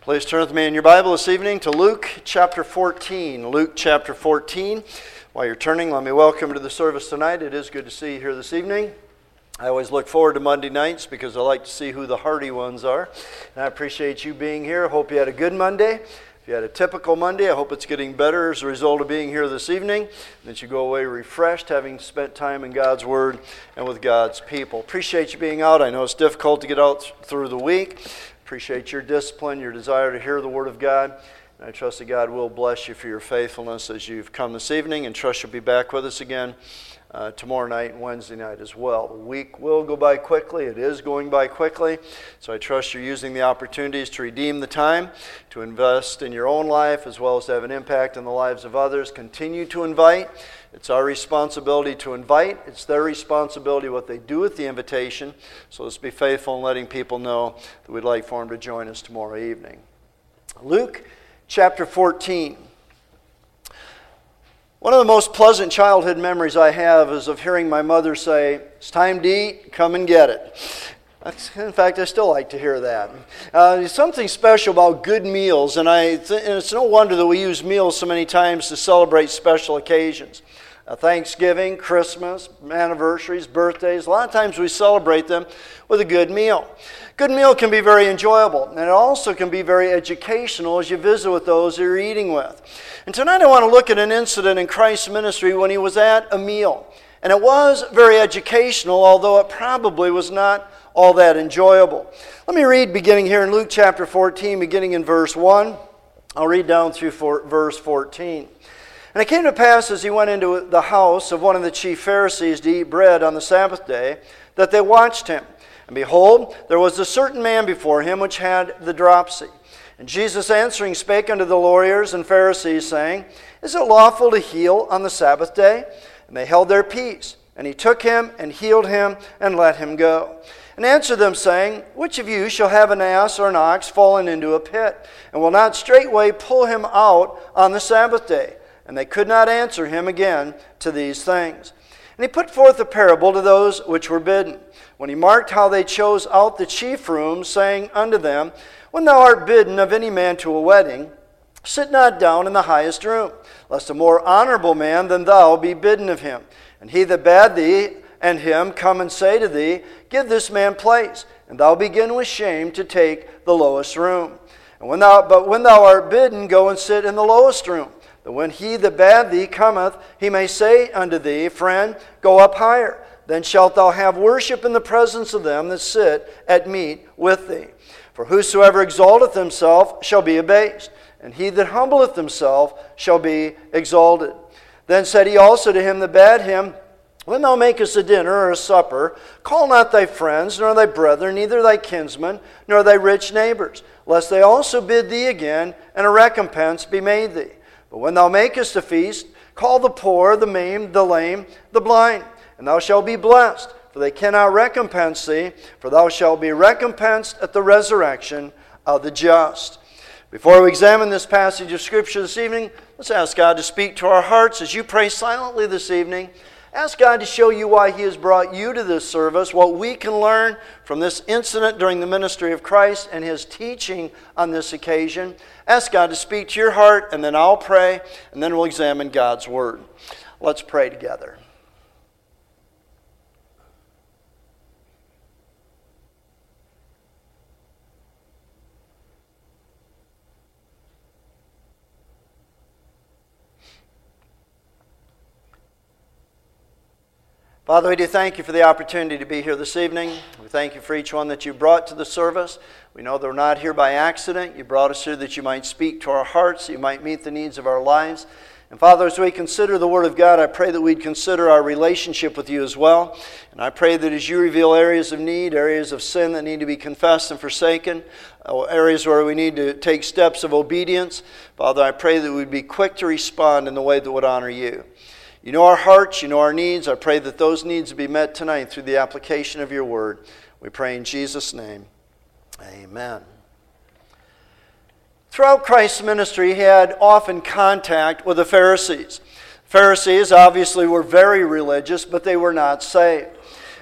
Please turn with me in your Bible this evening to Luke chapter 14. Luke chapter 14. While you're turning, let me welcome you to the service tonight. It is good to see you here this evening. I always look forward to Monday nights because I like to see who the hardy ones are. And I appreciate you being here. I hope you had a good Monday. If you had a typical Monday, I hope it's getting better as a result of being here this evening, that you go away refreshed, having spent time in God's Word and with God's people. Appreciate you being out. I know it's difficult to get out through the week. Appreciate your discipline, your desire to hear the Word of God. And I trust that God will bless you for your faithfulness as you've come this evening, and trust you'll be back with us again tomorrow night and Wednesday night as well. The week will go by quickly. It is going by quickly. So I trust you're using the opportunities to redeem the time, to invest in your own life, as well as to have an impact on the lives of others. Continue to invite. It's our responsibility to invite. It's their responsibility what they do with the invitation. So let's be faithful in letting people know that we'd like for them to join us tomorrow evening. Luke chapter 14. One of the most pleasant childhood memories I have is of hearing my mother say, "It's time to eat, come and get it." In fact, I still like to hear that. There's something special about good meals, and it's no wonder that we use meals so many times to celebrate special occasions. Thanksgiving, Christmas, anniversaries, birthdays. A lot of times we celebrate them with a good meal. Good meal can be very enjoyable, and it also can be very educational as you visit with those that you're eating with. And tonight I want to look at an incident in Christ's ministry when he was at a meal. And it was very educational, although it probably was not all that enjoyable. Let me read beginning here in Luke chapter 14, beginning in verse 1. I'll read down through verse 14. And it came to pass as he went into the house of one of the chief Pharisees to eat bread on the Sabbath day, that they watched him. And behold, there was a certain man before him which had the dropsy. And Jesus answering spake unto the lawyers and Pharisees, saying, Is it lawful to heal on the Sabbath day? And they held their peace. And he took him and healed him and let him go. And answered them, saying, Which of you shall have an ass or an ox fallen into a pit, and will not straightway pull him out on the Sabbath day? And they could not answer him again to these things. And he put forth a parable to those which were bidden, when he marked how they chose out the chief rooms, saying unto them, When thou art bidden of any man to a wedding, sit not down in the highest room, lest a more honorable man than thou be bidden of him. And he that bade thee and him come and say to thee, Give this man place, and thou begin with shame to take the lowest room. And when thou art bidden, go and sit in the lowest room. But when he that bade thee cometh, he may say unto thee, Friend, go up higher. Then shalt thou have worship in the presence of them that sit at meat with thee. For whosoever exalteth himself shall be abased, and he that humbleth himself shall be exalted. Then said he also to him that bade him, When thou makest a dinner or a supper, call not thy friends, nor thy brethren, neither thy kinsmen, nor thy rich neighbors, lest they also bid thee again, and a recompense be made thee. But when thou makest a feast, call the poor, the maimed, the lame, the blind, and thou shalt be blessed, for they cannot recompense thee, for thou shalt be recompensed at the resurrection of the just. Before we examine this passage of Scripture this evening, let's ask God to speak to our hearts as you pray silently this evening. Ask God to show you why He has brought you to this service, what we can learn from this incident during the ministry of Christ and His teaching on this occasion. Ask God to speak to your heart, and then I'll pray, and then we'll examine God's Word. Let's pray together. Father, we do thank you for the opportunity to be here this evening. We thank you for each one that you brought to the service. We know that we're not here by accident. You brought us here that you might speak to our hearts, that you might meet the needs of our lives. And Father, as we consider the Word of God, I pray that we'd consider our relationship with you as well. And I pray that as you reveal areas of need, areas of sin that need to be confessed and forsaken, areas where we need to take steps of obedience, Father, I pray that we'd be quick to respond in the way that would honor you. You know our hearts, you know our needs. I pray that those needs be met tonight through the application of your word. We pray in Jesus' name. Amen. Throughout Christ's ministry, he had often contact with the Pharisees. Pharisees obviously were very religious, but they were not saved.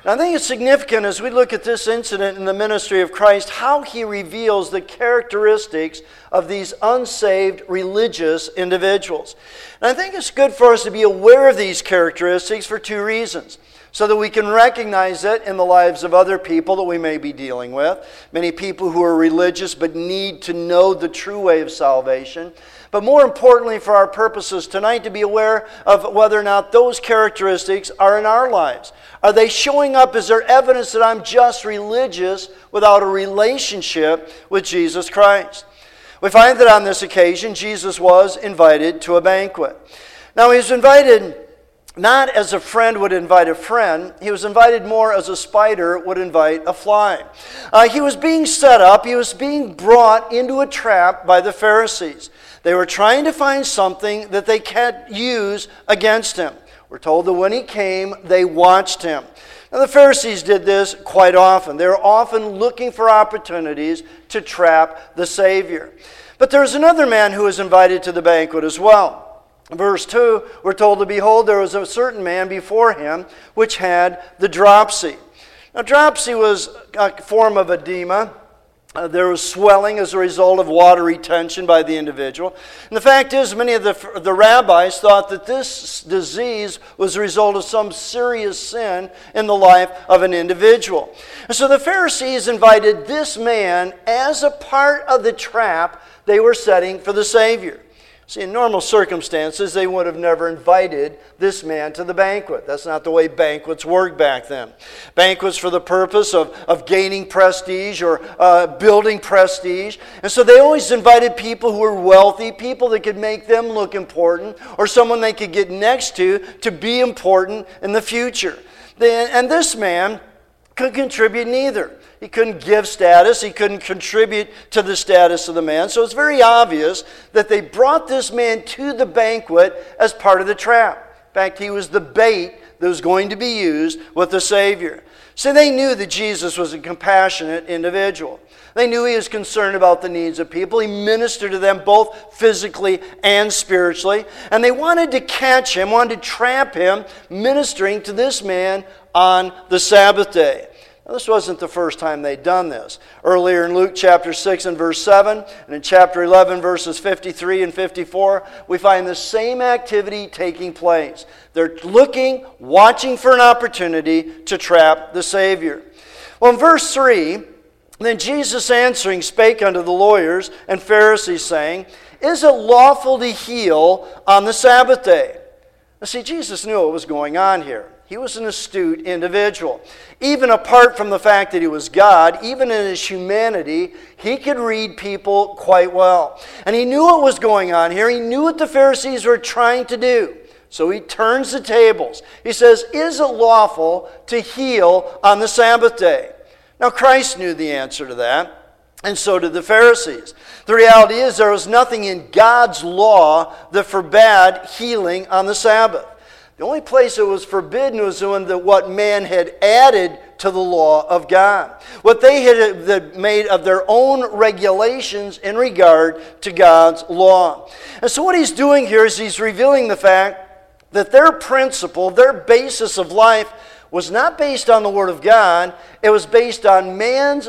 And I think it's significant as we look at this incident in the ministry of Christ, how he reveals the characteristics of these unsaved religious individuals. And I think it's good for us to be aware of these characteristics for two reasons. So that we can recognize it in the lives of other people that we may be dealing with. Many people who are religious but need to know the true way of salvation. But more importantly for our purposes tonight, to be aware of whether or not those characteristics are in our lives. Are they showing up? Is there evidence that I'm just religious without a relationship with Jesus Christ? We find that on this occasion, Jesus was invited to a banquet. Now, he was invited not as a friend would invite a friend. He was invited more as a spider would invite a fly. He was being set up. He was being brought into a trap by the Pharisees. They were trying to find something that they could use against him. We're told that when he came, they watched him. Now, the Pharisees did this quite often. They were often looking for opportunities to trap the Savior. But there was another man who was invited to the banquet as well. In verse 2, we're told to behold, there was a certain man before him which had the dropsy. Now, dropsy was a form of edema. There was swelling as a result of water retention by the individual. And the fact is, many of the rabbis thought that this disease was a result of some serious sin in the life of an individual. And so the Pharisees invited this man as a part of the trap they were setting for the Savior. See, in normal circumstances, they would have never invited this man to the banquet. That's not the way banquets worked back then. Banquets for the purpose of gaining prestige or building prestige. And so they always invited people who were wealthy, people that could make them look important, or someone they could get next to be important in the future. And this man could contribute neither. He couldn't give status. He couldn't contribute to the status of the man. So it's very obvious that they brought this man to the banquet as part of the trap. In fact, he was the bait that was going to be used with the Savior. So they knew that Jesus was a compassionate individual. They knew he was concerned about the needs of people. He ministered to them both physically and spiritually. And they wanted to catch him, wanted to trap him, ministering to this man on the Sabbath day. Now, this wasn't the first time they'd done this. Earlier in Luke chapter 6 and verse 7, and in chapter 11 verses 53 and 54, we find the same activity taking place. They're looking, watching for an opportunity to trap the Savior. Well, in verse 3, then Jesus answering spake unto the lawyers and Pharisees, saying, Is it lawful to heal on the Sabbath day? Now, see, Jesus knew what was going on here. He was an astute individual. Even apart from the fact that he was God, even in his humanity, he could read people quite well. And he knew what was going on here. He knew what the Pharisees were trying to do. So he turns the tables. He says, Is it lawful to heal on the Sabbath day? Now, Christ knew the answer to that, and so did the Pharisees. The reality is there was nothing in God's law that forbade healing on the Sabbath. The only place it was forbidden was when what man had added to the law of God. What they had made of their own regulations in regard to God's law. And so what he's doing here is he's revealing the fact that their principle, their basis of life, was not based on the Word of God. It was based on man's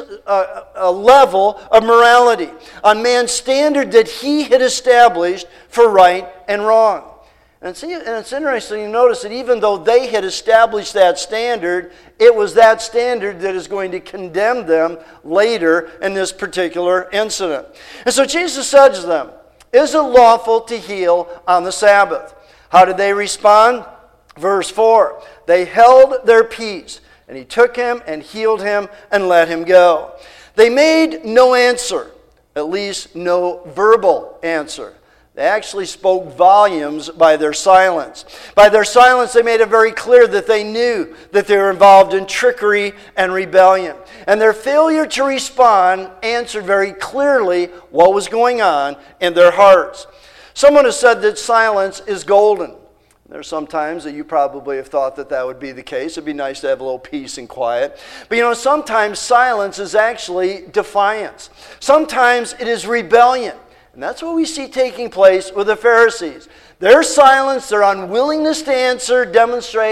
level of morality, on man's standard that he had established for right and wrong. And it's interesting to notice that even though they had established that standard, it was that standard that is going to condemn them later in this particular incident. And so Jesus said to them, Is it lawful to heal on the Sabbath? How did they respond? Verse 4, They held their peace, and he took him and healed him and let him go. They made no answer, at least no verbal answer. They actually spoke volumes by their silence. By their silence, they made it very clear that they knew that they were involved in trickery and rebellion. And their failure to respond answered very clearly what was going on in their hearts. Someone has said that silence is golden. There's some times that you probably have thought that would be the case. It'd be nice to have a little peace and quiet. But sometimes silence is actually defiance. Sometimes it is rebellion. And that's what we see taking place with the Pharisees. Their silence, their unwillingness to answer demonstrates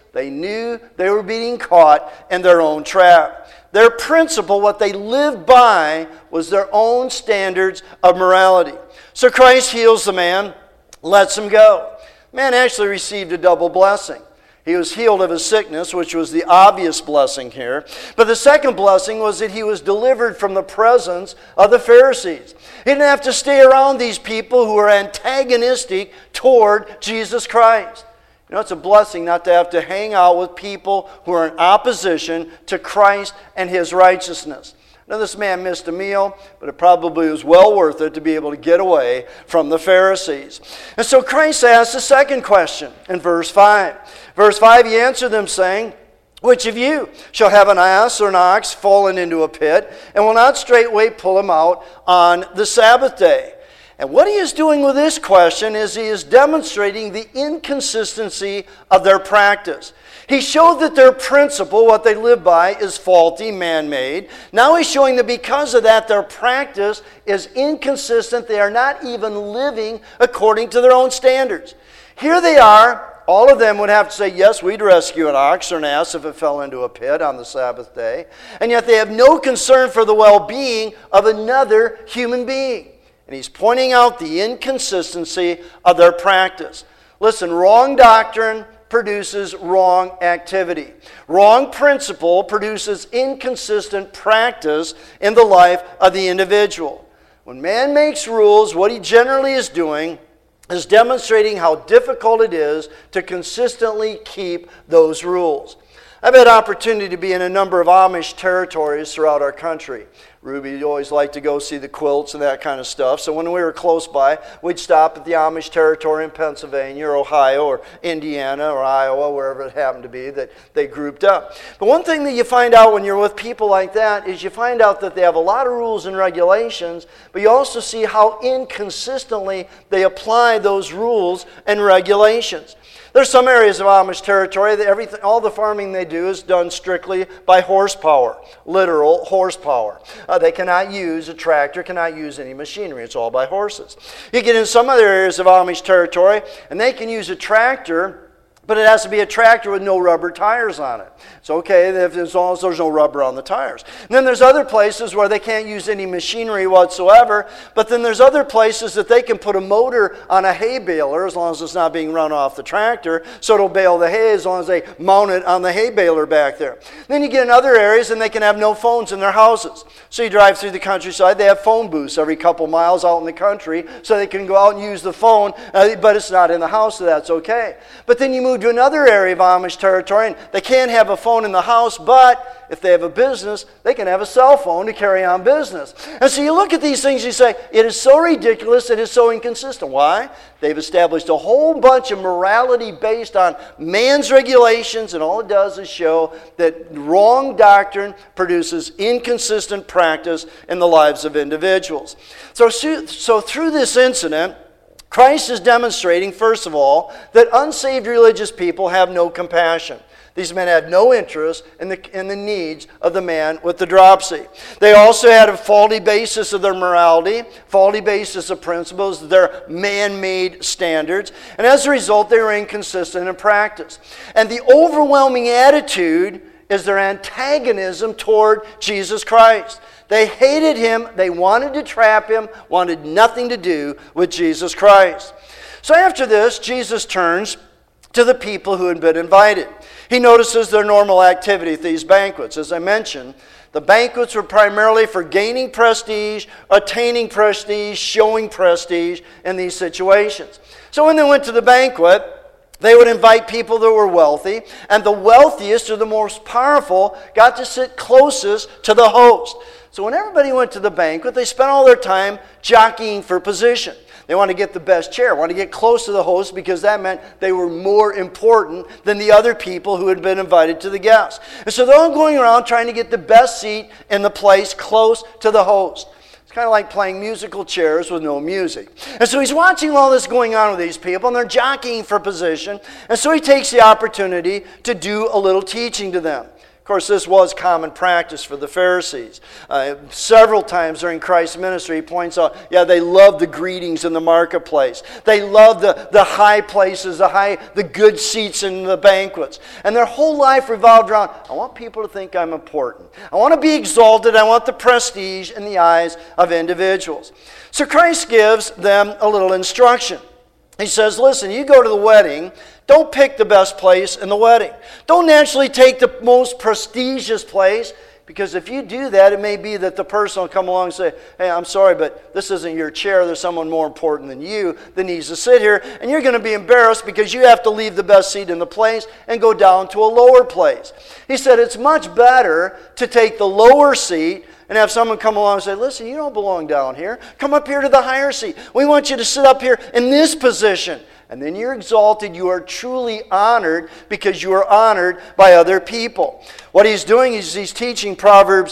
They knew they were being caught in their own trap. Their principle, what they lived by, was their own standards of morality. So Christ heals the man, lets him go. The man actually received a double blessing. He was healed of his sickness, which was the obvious blessing here. But the second blessing was that he was delivered from the presence of the Pharisees. He didn't have to stay around these people who were antagonistic toward Jesus Christ. You know, it's a blessing not to have to hang out with people who are in opposition to Christ and His righteousness. Now, this man missed a meal, but it probably was well worth it to be able to get away from the Pharisees. And so Christ asked the second question in verse 5. Verse 5, He answered them saying, "Which of you shall have an ass or an ox fallen into a pit, and will not straightway pull him out on the Sabbath day?" And what He is doing with this question is He is demonstrating the inconsistency of their practice. He showed that their principle, what they live by, is faulty, man-made. Now He's showing that because of that, their practice is inconsistent. They are not even living according to their own standards. Here they are. All of them would have to say, yes, we'd rescue an ox or an ass if it fell into a pit on the Sabbath day. And yet they have no concern for the well-being of another human being. And He's pointing out the inconsistency of their practice. Listen, wrong doctrine produces wrong activity. Wrong principle produces inconsistent practice in the life of the individual. When man makes rules, what he generally is doing is demonstrating how difficult it is to consistently keep those rules. I've had opportunity to be in a number of Amish territories throughout our country. Ruby always liked to go see the quilts and that kind of stuff. So when we were close by, we'd stop at the Amish territory in Pennsylvania or Ohio or Indiana or Iowa, wherever it happened to be that they grouped up. But one thing that you find out when you're with people like that is you find out that they have a lot of rules and regulations, but you also see how inconsistently they apply those rules and regulations. There's some areas of Amish territory that all the farming they do is done strictly by horsepower, literal horsepower. They cannot use a tractor, cannot use any machinery. It's all by horses. You get in some other areas of Amish territory, and they can use a tractor, but it has to be a tractor with no rubber tires on it. It's okay as long as there's no rubber on the tires. And then there's other places where they can't use any machinery whatsoever, but then there's other places that they can put a motor on a hay baler as long as it's not being run off the tractor, so it'll bale the hay as long as they mount it on the hay baler back there. Then you get in other areas and they can have no phones in their houses. So you drive through the countryside, they have phone booths every couple miles out in the country so they can go out and use the phone, but it's not in the house, so that's okay. But then you move to another area of Amish territory, and they can't have a phone in the house, but if they have a business, they can have a cell phone to carry on business. And so you look at these things, you say, it is so ridiculous, it is so inconsistent. Why? They've established a whole bunch of morality based on man's regulations, and all it does is show that wrong doctrine produces inconsistent practice in the lives of individuals. So through this incident, Christ is demonstrating, first of all, that unsaved religious people have no compassion. These men had no interest in the needs of the man with the dropsy. They also had a faulty basis of their morality, faulty basis of principles, their man-made standards, and as a result, they were inconsistent in practice. And the overwhelming attitude is their antagonism toward Jesus Christ. They hated Him, they wanted to trap Him, wanted nothing to do with Jesus Christ. So after this, Jesus turns to the people who had been invited. He notices their normal activity at these banquets. As I mentioned, the banquets were primarily for gaining prestige, attaining prestige, showing prestige in these situations. So when they went to the banquet, they would invite people that were wealthy, and the wealthiest or the most powerful got to sit closest to the host. So when everybody went to the banquet, they spent all their time jockeying for position. They wanted to get the best chair, wanted to get close to the host because that meant they were more important than the other people who had been invited to the guests. And so they're all going around trying to get the best seat in the place close to the host. It's kind of like playing musical chairs with no music. And so he's watching all this going on with these people, and they're jockeying for position. And so he takes the opportunity to do a little teaching to them. Of course, this was common practice for the Pharisees. Several times during Christ's ministry, he points out, they loved the greetings in the marketplace. They loved the high places, the good seats in the banquets. And their whole life revolved around, I want people to think I'm important. I want to be exalted. I want the prestige in the eyes of individuals. So Christ gives them a little instruction. He says, listen, you go to the wedding, don't pick the best place in the wedding. Don't naturally take the most prestigious place, because if you do that, it may be that the person will come along and say, hey, I'm sorry, but this isn't your chair. There's someone more important than you that needs to sit here. And you're going to be embarrassed because you have to leave the best seat in the place and go down to a lower place. He said it's much better to take the lower seat and have someone come along and say, listen, you don't belong down here. Come up here to the higher seat. We want you to sit up here in this position. And then you're exalted. You are truly honored because you are honored by other people. What he's doing is he's teaching Proverbs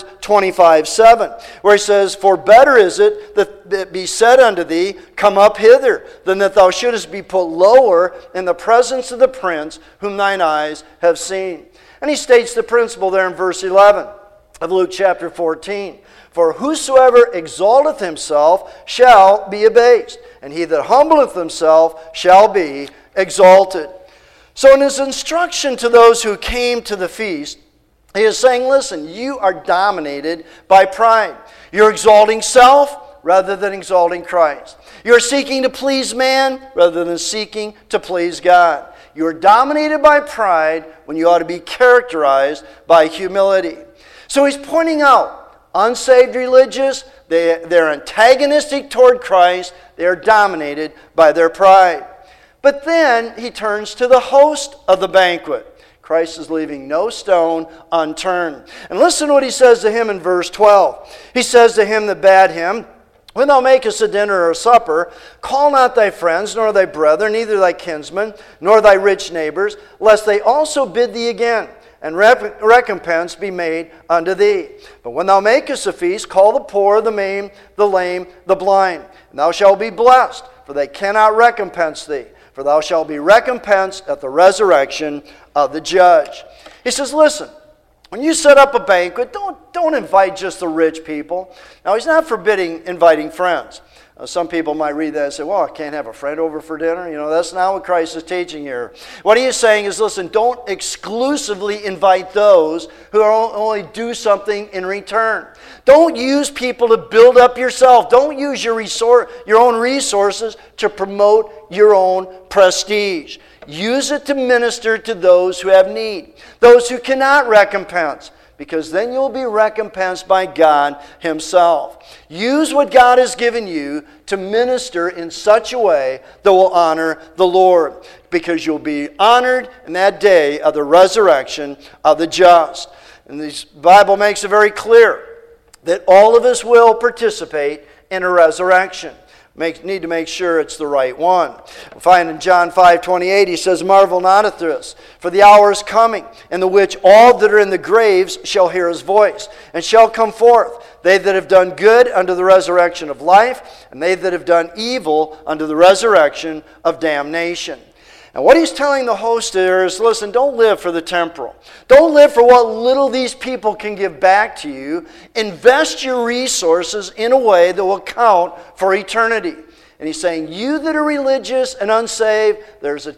25:7, where he says, for better is it that it be said unto thee, come up hither, than that thou shouldest be put lower in the presence of the prince whom thine eyes have seen. And he states the principle there in verse 11 of Luke chapter 14. For whosoever exalteth himself shall be abased, and he that humbleth himself shall be exalted. So in his instruction to those who came to the feast, he is saying, listen, you are dominated by pride. You're exalting self rather than exalting Christ. You're seeking to please man rather than seeking to please God. You're dominated by pride when you ought to be characterized by humility. So he's pointing out, unsaved religious, they're antagonistic toward Christ. They are dominated by their pride. But then he turns to the host of the banquet. Christ is leaving no stone unturned. And listen to what he says to him in verse 12. He says to him that bade him, when thou makest a dinner or a supper, call not thy friends, nor thy brethren, neither thy kinsmen, nor thy rich neighbors, lest they also bid thee again, and recompense be made unto thee. But when thou makest a feast, call the poor, the maimed, the lame, the blind. And thou shalt be blessed, for they cannot recompense thee. For thou shalt be recompensed at the resurrection of the judge. He says, listen, when you set up a banquet, don't invite just the rich people. Now, he's not forbidding inviting friends. Some people might read that and say, well, I can't have a friend over for dinner. That's not what Christ is teaching here. What he is saying is, listen, don't exclusively invite those who only do something in return. Don't use people to build up yourself. Don't use your own resources to promote your own prestige. Use it to minister to those who have need, those who cannot recompense, because then you'll be recompensed by God Himself. Use what God has given you to minister in such a way that will honor the Lord, because you'll be honored in that day of the resurrection of the just. And the Bible makes it very clear that all of us will participate in a resurrection. Need to make sure it's the right one. We find in John 5:28, he says, marvel not at this, for the hour is coming, in the which all that are in the graves shall hear his voice, and shall come forth, they that have done good unto the resurrection of life, and they that have done evil unto the resurrection of damnation. And what he's telling the host there is, listen, don't live for the temporal. Don't live for what little these people can give back to you. Invest your resources in a way that will count for eternity. And he's saying, you that are religious and unsaved, there's a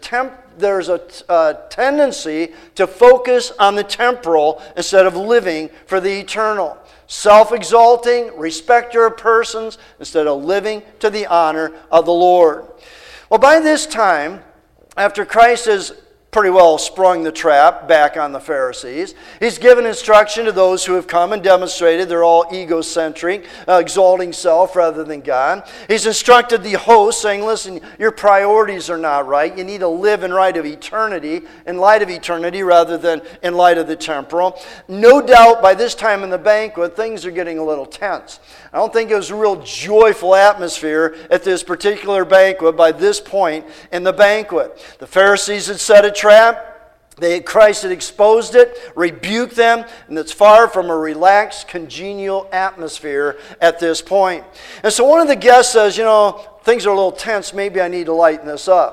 tendency to focus on the temporal instead of living for the eternal. Self-exalting, respecter of persons, instead of living to the honor of the Lord. Well, by this time, after Christ has pretty well sprung the trap back on the Pharisees, he's given instruction to those who have come and demonstrated they're all egocentric, exalting self rather than God. He's instructed the host, saying, listen, your priorities are not right. You need to live in light of eternity rather than in light of the temporal. No doubt by this time in the banquet, things are getting a little tense. I don't think it was a real joyful atmosphere at this particular banquet by this point in the banquet. The Pharisees had set a trap. Christ had exposed it, rebuked them, and it's far from a relaxed, congenial atmosphere at this point. And so one of the guests says, things are a little tense. Maybe I need to lighten this up.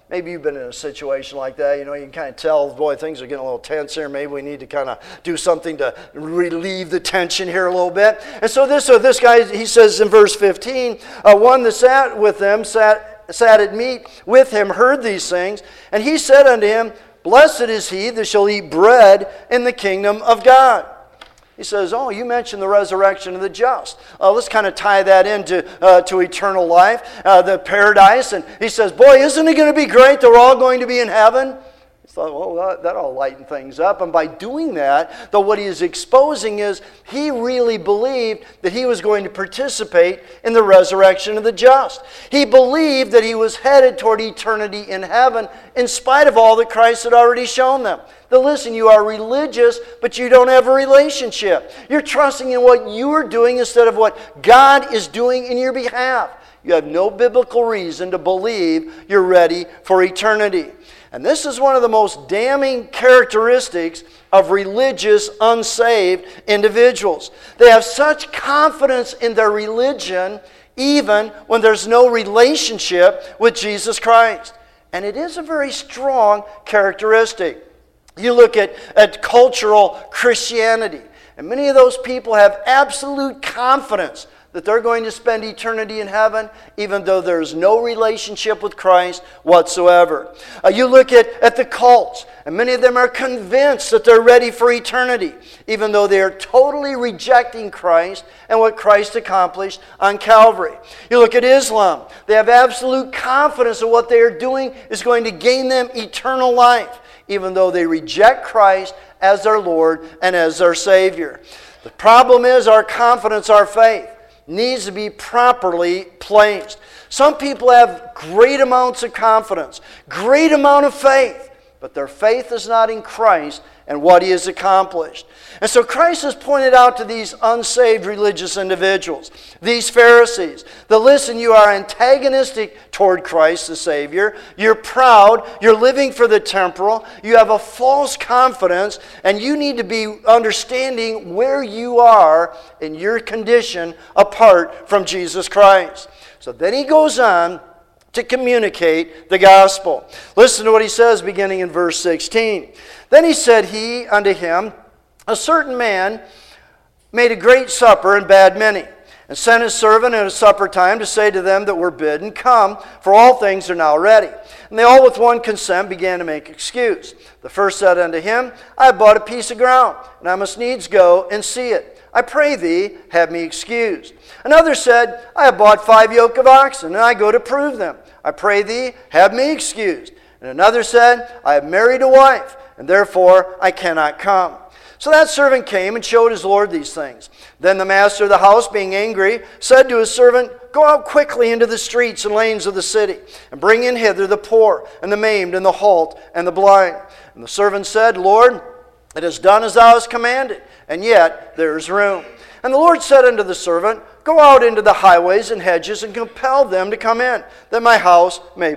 Maybe you've been in a situation like that. You can kind of tell, boy, things are getting a little tense here. Maybe we need to kind of do something to relieve the tension here a little bit. And so this guy, he says in verse 15, one that sat with them, sat at meat with him, heard these things, and he said unto him, Blessed is he that shall eat bread in the kingdom of God. He says, oh, you mentioned the resurrection of the just. Let's kind of tie that into to eternal life, the paradise. And he says, boy, isn't it going to be great that we're all going to be in heaven? He thought, well, that'll lighten things up. And by doing that, though what he is exposing is he really believed that he was going to participate in the resurrection of the just. He believed that he was headed toward eternity in heaven in spite of all that Christ had already shown them. Now listen, you are religious, but you don't have a relationship. You're trusting in what you are doing instead of what God is doing in your behalf. You have no biblical reason to believe you're ready for eternity. And this is one of the most damning characteristics of religious, unsaved individuals. They have such confidence in their religion, even when there's no relationship with Jesus Christ. And it is a very strong characteristic. You look at cultural Christianity, and many of those people have absolute confidence that they're going to spend eternity in heaven, even though there's no relationship with Christ whatsoever. You look at the cults, and many of them are convinced that they're ready for eternity, even though they are totally rejecting Christ and what Christ accomplished on Calvary. You look at Islam. They have absolute confidence that what they are doing is going to gain them eternal life, even though they reject Christ as their Lord and as their Savior. The problem is our confidence, our faith, needs to be properly placed. Some people have great amounts of confidence, great amount of faith, but their faith is not in Christ and what He has accomplished. And so Christ has pointed out to these unsaved religious individuals, these Pharisees, that listen, you are antagonistic toward Christ the Savior, you're proud, you're living for the temporal, you have a false confidence, and you need to be understanding where you are in your condition apart from Jesus Christ. So then he goes on to communicate the gospel. Listen to what he says beginning in verse 16. Then he said he unto him, A certain man made a great supper and bade many, and sent his servant at a supper time to say to them that were bidden, Come, for all things are now ready. And they all with one consent began to make excuse. The first said unto him, I have bought a piece of ground, and I must needs go and see it. I pray thee, have me excused. Another said, I have bought 5 yoke of oxen, and I go to prove them. I pray thee, have me excused. And another said, I have married a wife, and therefore I cannot come. So that servant came and showed his lord these things. Then the master of the house, being angry, said to his servant, Go out quickly into the streets and lanes of the city, and bring in hither the poor, and the maimed, and the halt, and the blind. And the servant said, Lord, it is done as thou hast commanded, and yet there is room. And the Lord said unto the servant, Go out into the highways and hedges, and compel them to come in, that my house may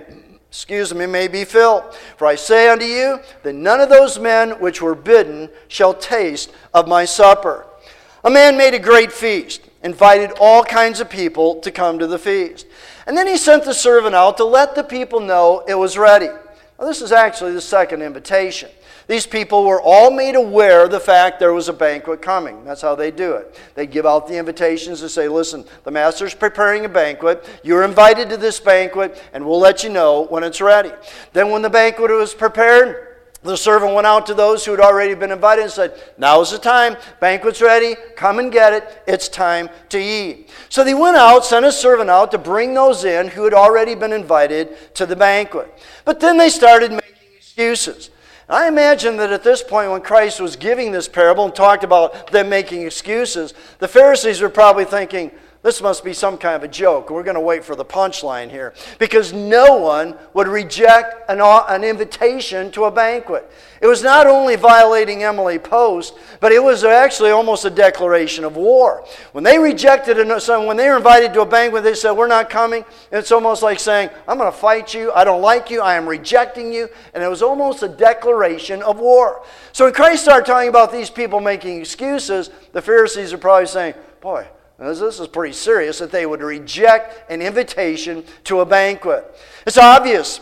be filled. For I say unto you, that none of those men which were bidden shall taste of my supper. A man made a great feast, invited all kinds of people to come to the feast. And then he sent the servant out to let the people know it was ready. Now, this is actually the second invitation. These people were all made aware of the fact there was a banquet coming. That's how they do it. They give out the invitations and say, listen, the master's preparing a banquet. You're invited to this banquet, and we'll let you know when it's ready. Then when the banquet was prepared, the servant went out to those who had already been invited and said, Now's the time. Banquet's ready. Come and get it. It's time to eat. So they went out, sent a servant out to bring those in who had already been invited to the banquet. But then they started making excuses. I imagine that at this point when Christ was giving this parable and talked about them making excuses, the Pharisees were probably thinking, this must be some kind of a joke. We're going to wait for the punchline here. Because no one would reject an invitation to a banquet. It was not only violating Emily Post, but it was actually almost a declaration of war. When they rejected when they were invited to a banquet, they said, we're not coming. It's almost like saying, I'm going to fight you. I don't like you. I am rejecting you. And it was almost a declaration of war. So when Christ started talking about these people making excuses, the Pharisees are probably saying, boy, this is pretty serious that they would reject an invitation to a banquet. It's obvious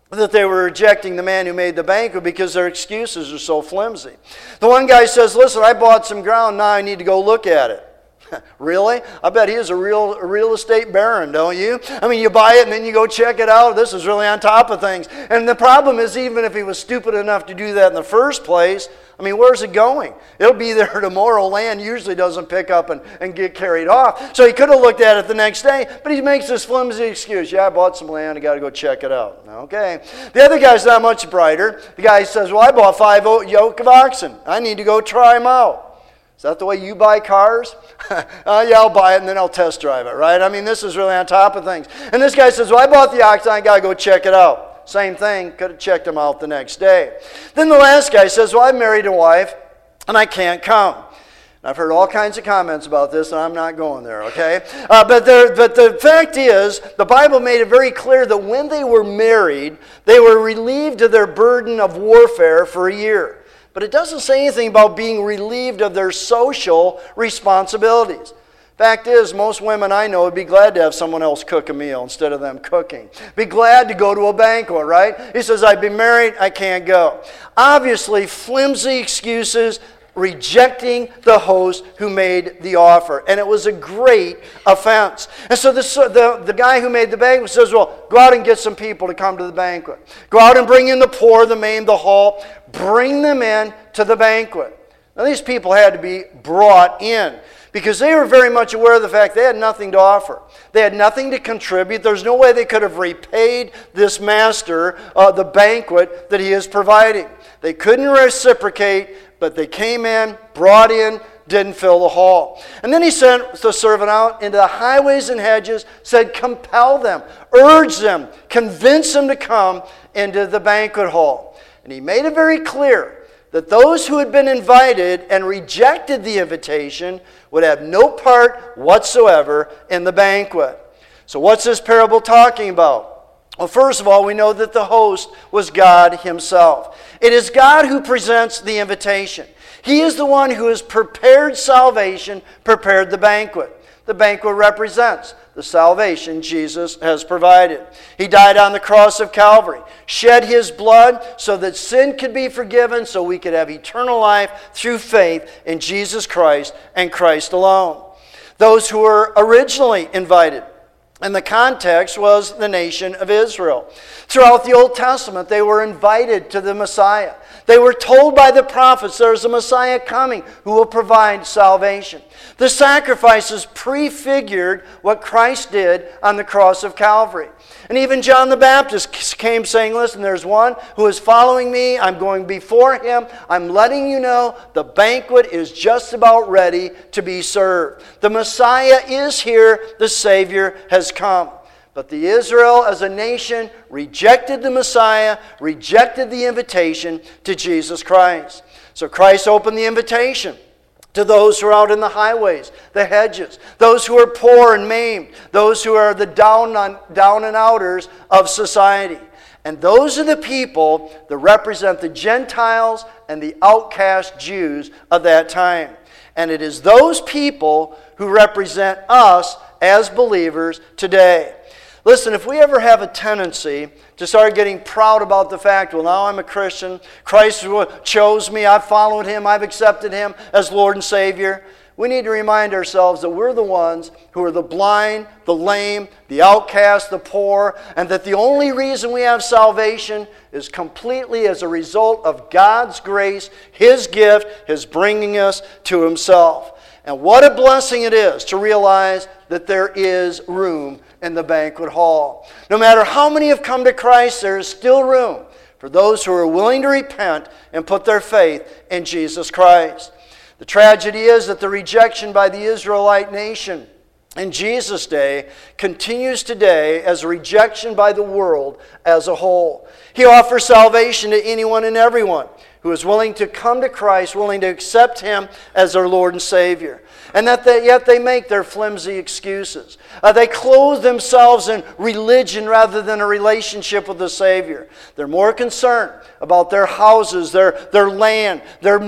that they were rejecting the man who made the banquet because their excuses are so flimsy. The one guy says, listen, I bought some ground, now I need to go look at it. Really? I bet he is a real estate baron, don't you? I mean, you buy it and then you go check it out. This is really on top of things. And the problem is, even if he was stupid enough to do that in the first place, I mean, where's it going? It'll be there tomorrow. Land usually doesn't pick up and get carried off. So he could have looked at it the next day, but he makes this flimsy excuse. Yeah, I bought some land. I got to go check it out. Okay. The other guy's not much brighter. The guy says, well, I bought 5 yoke of oxen. I need to go try them out. Is that the way you buy cars? Yeah, I'll buy it and then I'll test drive it, right? I mean, this is really on top of things. And this guy says, well, I bought the oxen. I got to go check it out. Same thing. Could have checked them out the next day. Then the last guy says, well, I married a wife and I can't come. And I've heard all kinds of comments about this, and I'm not going there, okay? But the fact is, the Bible made it very clear that when they were married, they were relieved of their burden of warfare for a year. But it doesn't say anything about being relieved of their social responsibilities. Fact is, most women I know would be glad to have someone else cook a meal instead of them cooking. Be glad to go to a banquet, right? He says, I've been married, I can't go. Obviously, flimsy excuses, rejecting the host who made the offer. And it was a great offense. And so the guy who made the banquet says, well, go out and get some people to come to the banquet. Go out and bring in the poor, the maimed, the halt. Bring them in to the banquet. Now these people had to be brought in because they were very much aware of the fact they had nothing to offer. They had nothing to contribute. There's no way they could have repaid this master the banquet that he is providing. They couldn't reciprocate, but they came in, brought in, didn't fill the hall. And then he sent the servant out into the highways and hedges, said, compel them, urge them, convince them to come into the banquet hall. And he made it very clear that those who had been invited and rejected the invitation would have no part whatsoever in the banquet. So what's this parable talking about? Well, first of all, we know that the host was God himself. It is God who presents the invitation. He is the one who has prepared salvation, prepared the banquet. The banquet represents the salvation Jesus has provided. He died on the cross of Calvary, shed his blood so that sin could be forgiven, so we could have eternal life through faith in Jesus Christ and Christ alone. Those who were originally invited, and the context was the nation of Israel. Throughout the Old Testament, they were invited to the Messiah. They were told by the prophets there's a Messiah coming who will provide salvation. The sacrifices prefigured what Christ did on the cross of Calvary. And even John the Baptist came saying, listen, there's one who is following me. I'm going before him. I'm letting you know the banquet is just about ready to be served. The Messiah is here. The Savior has come. But the Israel as a nation rejected the Messiah, rejected the invitation to Jesus Christ. So Christ opened the invitation to those who are out in the highways, the hedges, those who are poor and maimed, those who are the down and outers of society. And those are the people that represent the Gentiles and the outcast Jews of that time. And it is those people who represent us as believers today. Listen, if we ever have a tendency to start getting proud about the fact, well, now I'm a Christian, Christ chose me, I've followed him, I've accepted him as Lord and Savior, we need to remind ourselves that we're the ones who are the blind, the lame, the outcast, the poor, and that the only reason we have salvation is completely as a result of God's grace, his gift, his bringing us to himself. And what a blessing it is to realize that there is room in the banquet hall. No matter how many have come to Christ, there is still room for those who are willing to repent and put their faith in Jesus Christ. The tragedy is that the rejection by the Israelite nation in Jesus' day continues today as a rejection by the world as a whole. He offers salvation to anyone and everyone who is willing to come to Christ, willing to accept him as their Lord and Savior. And yet they make their flimsy excuses. They clothe themselves in religion rather than a relationship with the Savior. They're more concerned about their houses, their land,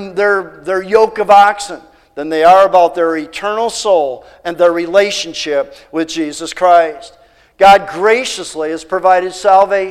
their yoke of oxen, than they are about their eternal soul and their relationship with Jesus Christ. God graciously has provided salvation.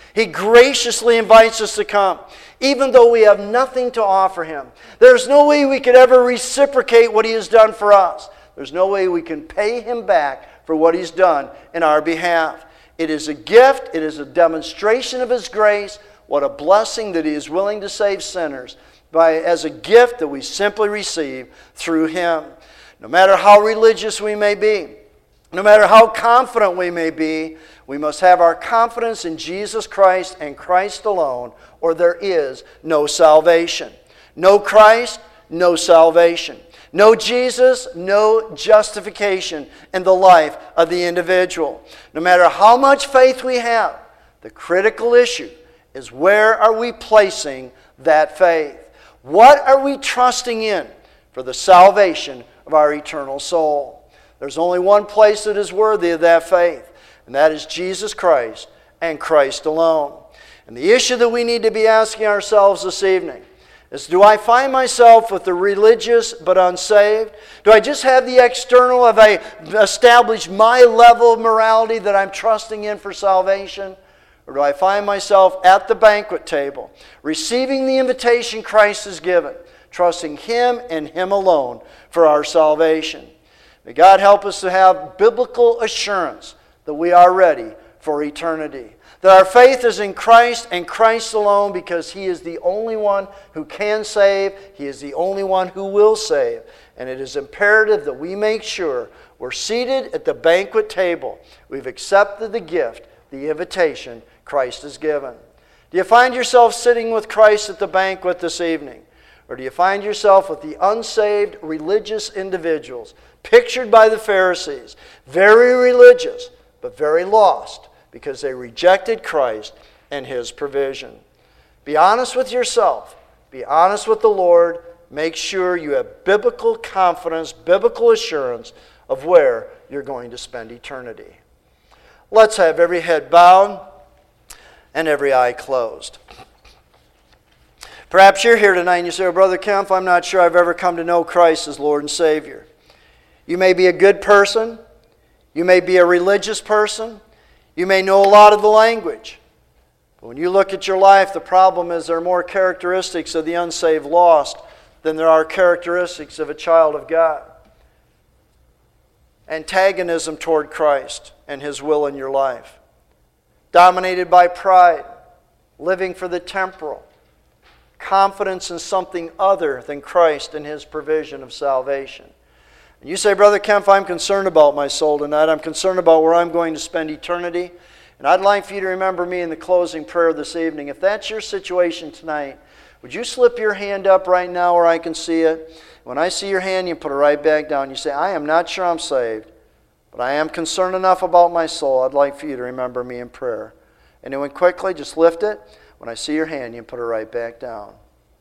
He graciously invites us to come, even though we have nothing to offer Him. There's no way we could ever reciprocate what He has done for us. There's no way we can pay Him back for what He's done in our behalf. It is a gift. It is a demonstration of His grace. What a blessing that He is willing to save sinners as a gift that we simply receive through Him. No matter how religious we may be, no matter how confident we may be, we must have our confidence in Jesus Christ and Christ alone, or there is no salvation. No Christ, no salvation. No Jesus, no justification in the life of the individual. No matter how much faith we have, the critical issue is, where are we placing that faith? What are we trusting in for the salvation of our eternal soul? There's only one place that is worthy of that faith, and that is Jesus Christ and Christ alone. And the issue that we need to be asking ourselves this evening is, do I find myself with the religious but unsaved? Do I just have the external? Have I established my level of morality that I'm trusting in for salvation? Or do I find myself at the banquet table, receiving the invitation Christ has given, trusting Him and Him alone for our salvation? May God help us to have biblical assurance that we are ready for eternity. That our faith is in Christ and Christ alone, because He is the only one who can save. He is the only one who will save. And it is imperative that we make sure we're seated at the banquet table. We've accepted the gift, the invitation Christ has given. Do you find yourself sitting with Christ at the banquet this evening? Or do you find yourself with the unsaved religious individuals pictured by the Pharisees, very religious but very lost, because they rejected Christ and His provision? Be honest with yourself. Be honest with the Lord. Make sure you have biblical confidence, biblical assurance of where you're going to spend eternity. Let's have every head bowed and every eye closed. Perhaps you're here tonight and you say, "Oh, Brother Kempf, I'm not sure I've ever come to know Christ as Lord and Savior." You may be a good person. You may be a religious person. You may know a lot of the language. But when you look at your life, the problem is there are more characteristics of the unsaved lost than there are characteristics of a child of God. Antagonism toward Christ and His will in your life. Dominated by pride, living for the temporal, confidence in something other than Christ and His provision of salvation. And you say, "Brother Kempf, I'm concerned about my soul tonight. I'm concerned about where I'm going to spend eternity. And I'd like for you to remember me in the closing prayer this evening." If that's your situation tonight, would you slip your hand up right now where I can see it? When I see your hand, you put it right back down. You say, "I am not sure I'm saved, but I am concerned enough about my soul. I'd like for you to remember me in prayer." Anyone, quickly, just lift it. When I see your hand, you put it right back down.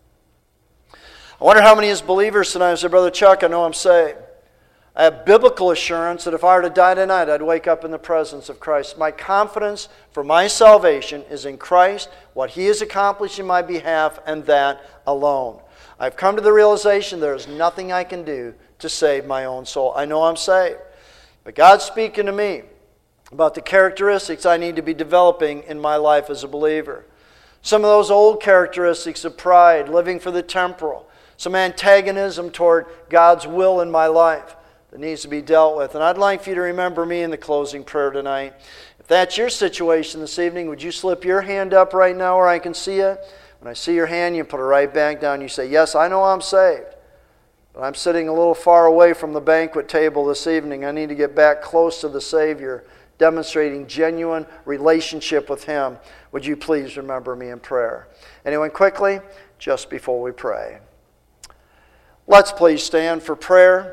I wonder how many as believers tonight say, "Brother Chuck, I know I'm saved. I have biblical assurance that if I were to die tonight, I'd wake up in the presence of Christ. My confidence for my salvation is in Christ, what He has accomplished in my behalf, and that alone. I've come to the realization there is nothing I can do to save my own soul. I know I'm saved. But God's speaking to me about the characteristics I need to be developing in my life as a believer. Some of those old characteristics of pride, living for the temporal, some antagonism toward God's will in my life that needs to be dealt with. And I'd like for you to remember me in the closing prayer tonight. If that's your situation this evening, would you slip your hand up right now where I can see it? When I see your hand, you put it right back down. You say, "Yes, I know I'm saved, but I'm sitting a little far away from the banquet table this evening. I need to get back close to the Savior, demonstrating genuine relationship with Him. Would you please remember me in prayer?" Anyone, quickly, just before we pray. Let's please stand for prayer.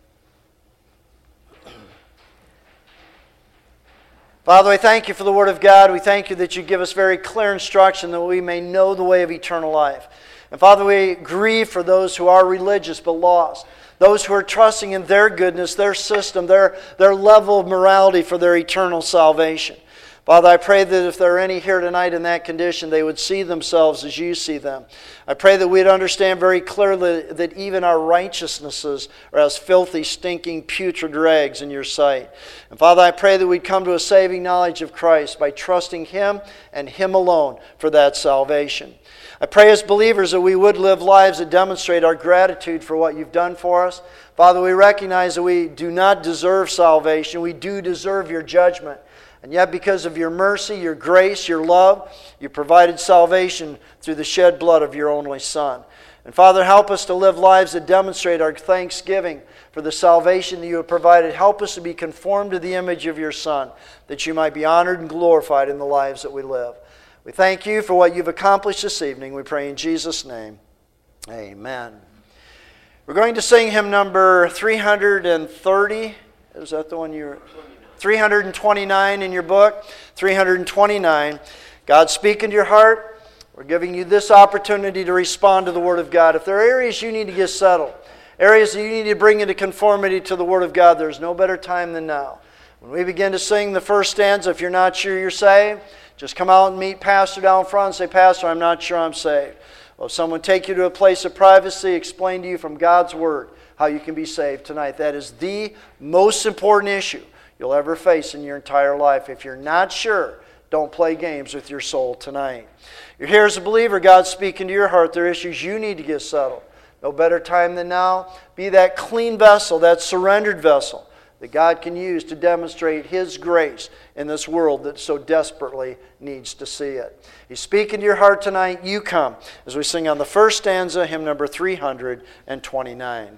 Father, we thank You for the Word of God. We thank You that You give us very clear instruction that we may know the way of eternal life. And Father, we grieve for those who are religious but lost, those who are trusting in their goodness, their system, their level of morality for their eternal salvation. Father, I pray that if there are any here tonight in that condition, they would see themselves as you see them. I pray that we'd understand very clearly that even our righteousnesses are as filthy, stinking, putrid rags in your sight. And Father, I pray that we'd come to a saving knowledge of Christ by trusting Him and Him alone for that salvation. I pray as believers that we would live lives that demonstrate our gratitude for what you've done for us. Father, we recognize that we do not deserve salvation. We do deserve your judgment. And yet because of your mercy, your grace, your love, you provided salvation through the shed blood of your only Son. And Father, help us to live lives that demonstrate our thanksgiving for the salvation that you have provided. Help us to be conformed to the image of your Son, that you might be honored and glorified in the lives that we live. We thank you for what you've accomplished this evening. We pray in Jesus' name. Amen. We're going to sing hymn number 330. Is that the one you're... 329 in your book, 329. God speaking to your heart. We're giving you this opportunity to respond to the Word of God. If there are areas you need to get settled, areas that you need to bring into conformity to the Word of God, there's no better time than now. When we begin to sing the first stanza, if you're not sure you're saved, just come out and meet Pastor down front and say, Pastor, I'm not sure I'm saved. Well, if someone take you to a place of privacy, explain to you from God's Word how you can be saved tonight. That is the most important issue you'll ever face in your entire life. If you're not sure, don't play games with your soul tonight. You're here as a believer. God's speaking to your heart. There are issues you need to get settled. No better time than now. Be that clean vessel, that surrendered vessel that God can use to demonstrate His grace in this world that so desperately needs to see it. He's speaking to your heart tonight. You come as we sing on the first stanza, hymn number 329.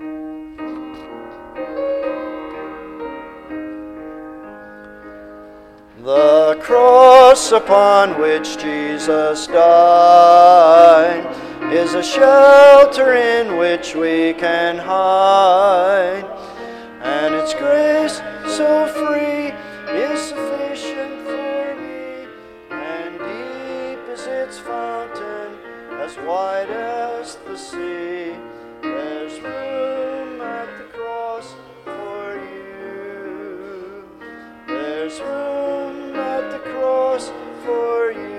The cross upon which Jesus died is a shelter in which we can hide, and its grace so free is sufficient for me, and deep is its fountain, as wide as the sea. There's room at the cross for you. There's room at the cross for you.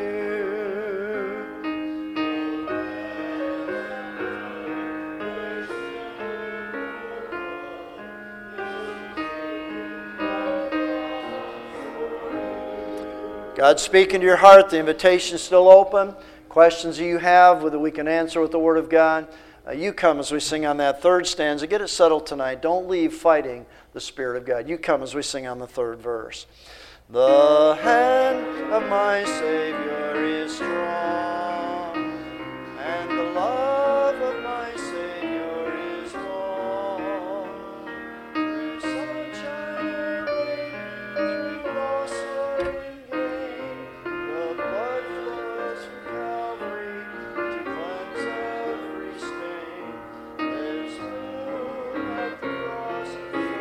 God's speaking to your heart. The invitation is still open. Questions that you have that we can answer with the Word of God, you come as we sing on that third stanza. Get it settled tonight. Don't leave fighting the Spirit of God. You come as we sing on the third verse. The hand of my Savior is strong, and the love of my Savior is long. Through sunshine or rain, through loss or gain, the blood flows from Calvary to cleanse every stain. There's room at the cross for you.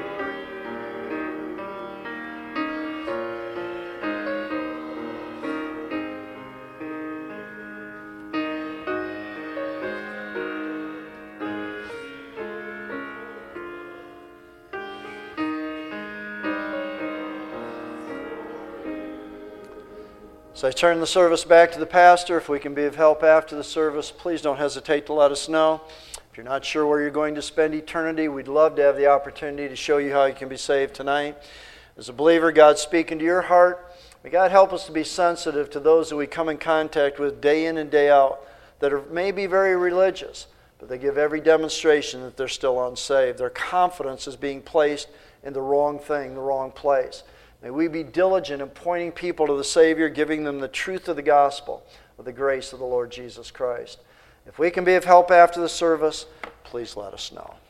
So I turn the service back to the pastor. If we can be of help after the service, please don't hesitate to let us know. If you're not sure where you're going to spend eternity, we'd love to have the opportunity to show you how you can be saved tonight. As a believer, God's speaking to your heart. May God help us to be sensitive to those that we come in contact with day in and day out that are maybe very religious, but they give every demonstration that they're still unsaved. Their confidence is being placed in the wrong thing, the wrong place. May we be diligent in pointing people to the Savior, giving them the truth of the gospel of the grace of the Lord Jesus Christ. If we can be of help after the service, please let us know.